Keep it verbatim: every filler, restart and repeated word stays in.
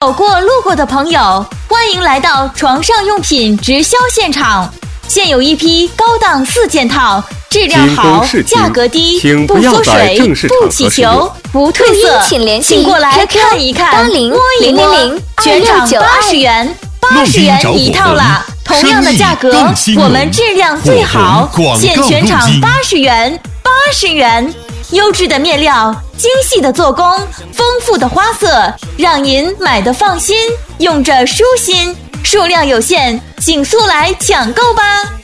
走过路过的朋友，欢迎来到床上用品直销现场。现有一批高档四件套，质量好，价格低，不缩水，不起球，不褪色，请过来看一看，摸一摸，全场八十元，八十元一套啦！同样的价格，我们质量最好，现全场八十元，八十元。优质的面料，精细的做工，丰富的花色，让您买得放心，用着舒心。数量有限，请速来抢购吧！